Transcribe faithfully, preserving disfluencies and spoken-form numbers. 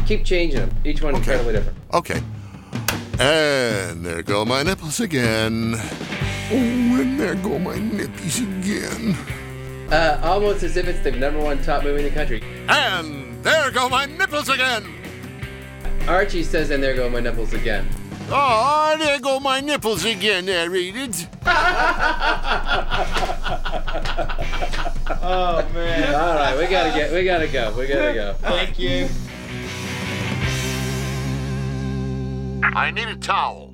Keep changing them. Each one Okay. incredibly different. Okay. And there go my nipples again. Oh, and there go my nippies again. Uh, almost as if it's the number one top movie in the country. And there go my nipples again. Archie says, and there go my nipples again. Oh, there go my nipples again, there, read it. Oh, man. All right, we gotta get, we gotta go, we gotta go. Thank you. I need a towel.